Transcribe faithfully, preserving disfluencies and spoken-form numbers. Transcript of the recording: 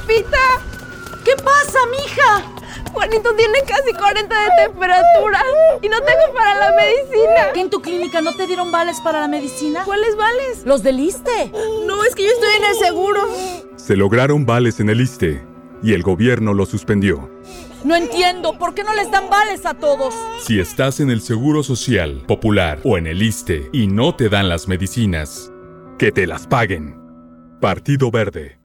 Pepita. ¿Qué pasa, mija? Juanito tiene casi cuarenta de temperatura y no tengo para la medicina. ¿Que en tu clínica no te dieron vales para la medicina? ¿Cuáles vales? Los del ISSSTE. No, es que yo estoy en el seguro. Se lograron vales en el ISSSTE y el gobierno lo suspendió. No entiendo, ¿por qué no les dan vales a todos? Si estás en el Seguro Social, Popular o en el ISSSTE y no te dan las medicinas, que te las paguen. Partido Verde.